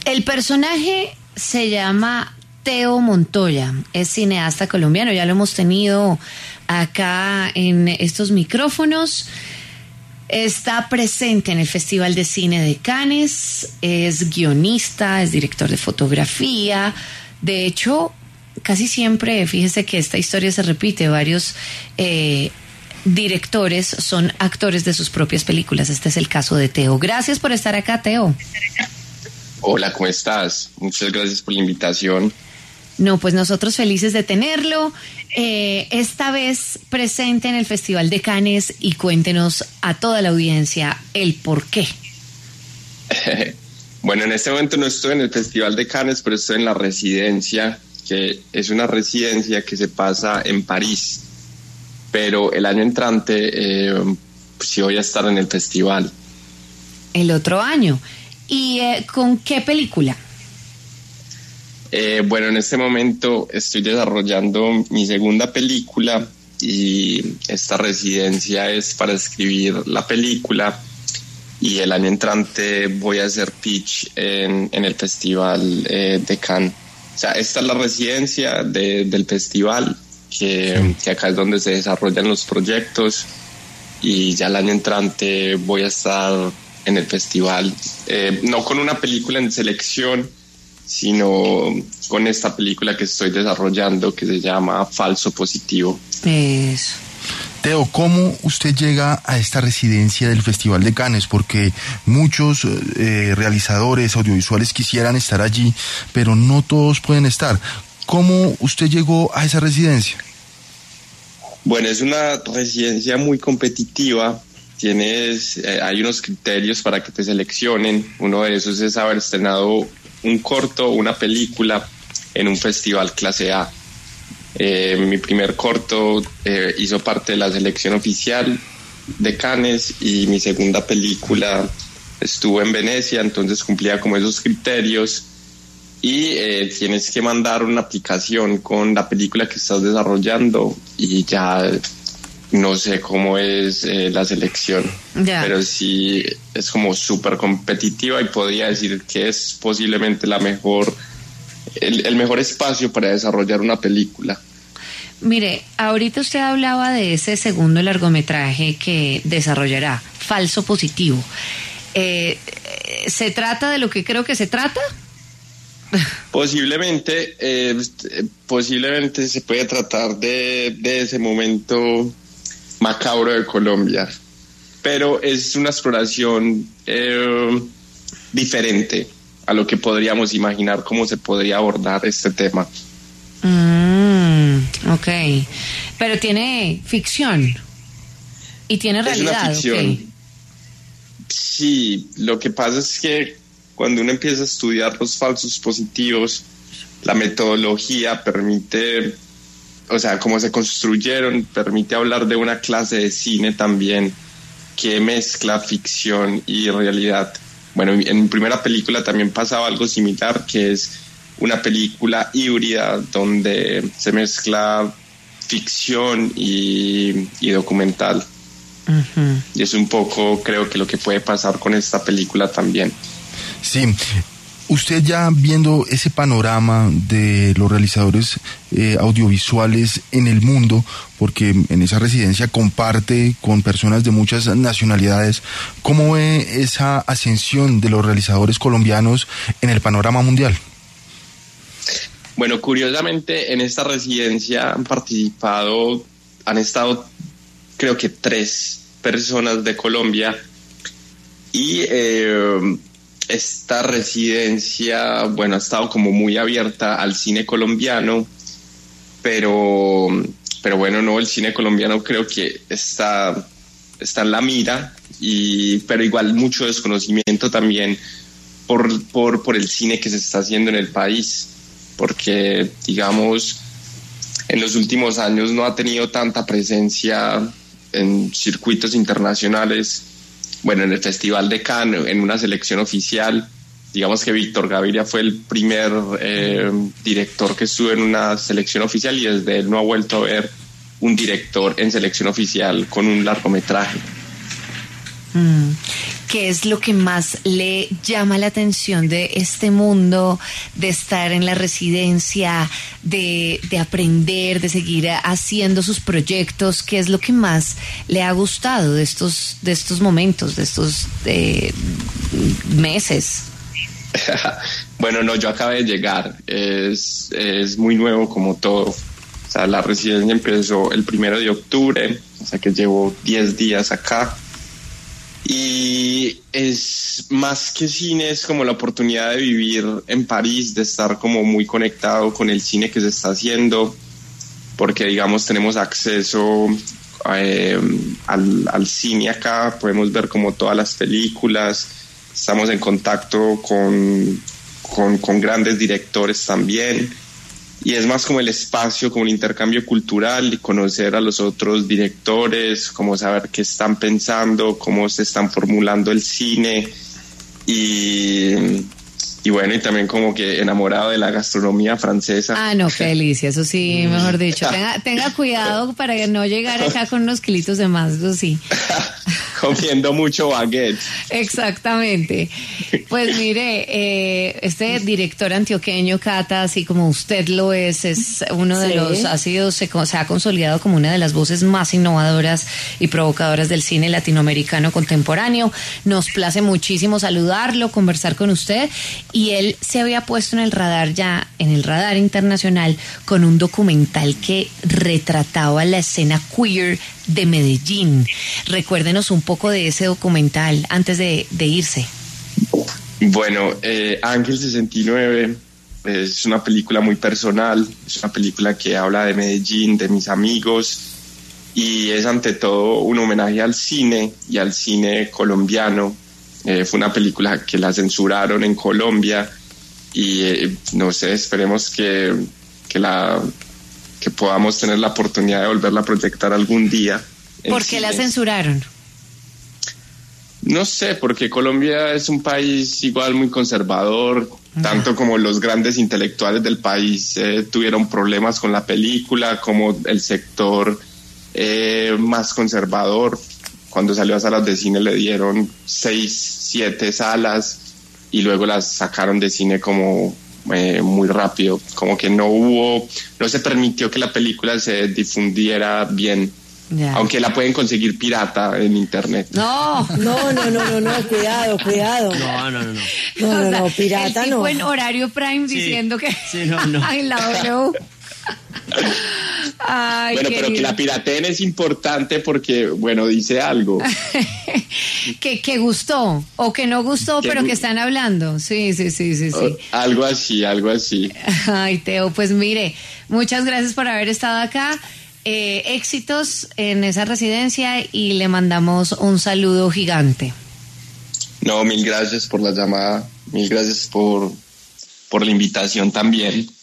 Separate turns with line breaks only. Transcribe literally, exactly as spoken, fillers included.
El personaje se llama Teo Montoya, es cineasta colombiano, ya lo hemos tenido acá en estos micrófonos. Está presente en el Festival de Cine de Cannes, es guionista, es director de fotografía. De hecho, casi siempre, fíjese que esta historia se repite, varios eh, directores son actores de sus propias películas. Este es el caso de Teo. Gracias por estar acá, Teo.
Hola, ¿cómo estás? Muchas gracias por la invitación.
No, pues nosotros felices de tenerlo. Eh, esta vez presente en el Festival de Cannes, y cuéntenos a toda la audiencia el por qué.
Bueno, en este momento no estoy en el Festival de Cannes, pero estoy en la residencia, que es una residencia que se pasa en París. Pero el año entrante eh, pues sí voy a estar en el festival.
El otro año. ¿Y eh, con qué película?
Eh, bueno, en este momento estoy desarrollando mi segunda película y esta residencia es para escribir la película, y el año entrante voy a hacer pitch en, en el festival eh, de Cannes. O sea, esta es la residencia de, del festival, que, que acá es donde se desarrollan los proyectos, y ya el año entrante voy a estar en el festival, eh, no con una película en selección, sino con esta película que estoy desarrollando que se llama Falso Positivo.
Eso.
Teo, ¿cómo usted llega a esta residencia del Festival de Cannes? Porque muchos eh, realizadores audiovisuales quisieran estar allí, pero no todos pueden estar. ¿Cómo usted llegó a esa residencia?
Bueno, es una residencia muy competitiva. Tienes, eh, hay unos criterios para que te seleccionen. Uno de esos es haber estrenado un corto o una película en un festival clase A. Eh, mi primer corto eh, hizo parte de la selección oficial de Cannes, y mi segunda película estuvo en Venecia, entonces cumplía como esos criterios. Y eh, tienes que mandar una aplicación con la película que estás desarrollando, y ya no sé cómo es eh, la selección, yeah. Pero sí es como súper competitiva, y podría decir que es posiblemente la mejor, el, el mejor espacio para desarrollar una película.
Mire, ahorita usted hablaba de ese segundo largometraje que desarrollará, Falso Positivo. Eh, ¿Se trata de lo que creo que se trata?
Posiblemente, eh, posiblemente se puede tratar de, de ese momento macabro de Colombia, pero es una exploración eh, diferente a lo que podríamos imaginar cómo se podría abordar este tema.
Mm, ok, pero tiene ficción y tiene realidad.
Es una ficción.
Okay.
Sí, lo que pasa es que cuando uno empieza a estudiar los falsos positivos, la metodología permite, o sea, cómo se construyeron, permite hablar de una clase de cine también que mezcla ficción y realidad. Bueno, en mi primera película también pasaba algo similar, que es una película híbrida donde se mezcla ficción y, y documental. Uh-huh. Y es un poco, creo que lo que puede pasar con esta película también.
Sí. Usted, ya viendo ese panorama de los realizadores eh, audiovisuales en el mundo, porque en esa residencia comparte con personas de muchas nacionalidades, ¿cómo ve esa ascensión de los realizadores colombianos en el panorama mundial?
Bueno, curiosamente en esta residencia han participado, han estado creo que tres personas de Colombia, y eh, esta residencia, bueno, ha estado como muy abierta al cine colombiano, pero, pero bueno, no, el cine colombiano creo que está, está en la mira, y, pero igual mucho desconocimiento también por, por, por el cine que se está haciendo en el país, porque, digamos, en los últimos años no ha tenido tanta presencia en circuitos internacionales. Bueno, en el Festival de Cannes, en una selección oficial, digamos que Víctor Gaviria fue el primer eh, director que estuvo en una selección oficial, y desde él no ha vuelto a ver un director en selección oficial con un largometraje.
Mm. ¿Qué es lo que más le llama la atención de este mundo, de estar en la residencia, de, de aprender, de seguir haciendo sus proyectos? ¿Qué es lo que más le ha gustado de estos, de estos momentos, de estos eh, meses?
Bueno, no, yo acabé de llegar, es, es muy nuevo como todo. O sea, la residencia empezó el primero de octubre, o sea que llevo diez días acá. Y es más que cine, es como la oportunidad de vivir en París, de estar como muy conectado con el cine que se está haciendo, porque digamos tenemos acceso eh, al, al cine acá, podemos ver como todas las películas, estamos en contacto con, con, con grandes directores también. Y es más como el espacio, como el intercambio cultural y conocer a los otros directores, como saber qué están pensando, cómo se están formulando el cine y, y bueno, y también como que enamorado de la gastronomía francesa.
Ah, no, qué delicia, eso sí, mejor dicho. Tenga, tenga cuidado para no llegar acá con unos kilitos de más, eso sí.
Comiendo mucho baguette.
Exactamente. Pues mire, eh, este director antioqueño, Cata, así como usted lo es, es uno de sí. los, ha sido, se, se ha consolidado como una de las voces más innovadoras y provocadoras del cine latinoamericano contemporáneo. Nos place muchísimo saludarlo, conversar con usted, y él se había puesto en el radar ya, en el radar internacional, con un documental que retrataba la escena queer de Medellín. Recuérdenos un poco de ese documental antes de, de irse.
Bueno, eh, Ángel sesenta y nueve es una película muy personal, es una película que habla de Medellín, de mis amigos, y es ante todo un homenaje al cine y al cine colombiano. Eh, fue una película que la censuraron en Colombia y eh, no sé, esperemos que, que la que podamos tener la oportunidad de volverla a proyectar algún día.
¿Por qué la censuraron?
No sé, porque Colombia es un país igual muy conservador, no. tanto como los grandes intelectuales del país eh, tuvieron problemas con la película, como el sector eh, más conservador. Cuando salió a salas de cine le dieron seis, siete salas y luego las sacaron de cine como eh, muy rápido, como que no hubo, no se permitió que la película se difundiera bien. Ya. Aunque la pueden conseguir pirata en internet.
No, no, no, no, no, no, cuidado, cuidado.
No, no, no, no.
No, no, no, pirata
el tipo
no.
en horario prime sí, diciendo que
sí, no, no.
en la W. Ay,
bueno,
querido.
Pero que la pirateen es importante porque, bueno, dice algo.
que, que gustó o que no gustó, pero que están hablando. Sí, sí, sí, sí, sí.
Oh, algo así, algo así.
Ay, Teo, pues mire, muchas gracias por haber estado acá. Eh, éxitos en esa residencia y le mandamos un saludo gigante.
No, mil gracias por la llamada, mil gracias por, por la invitación también.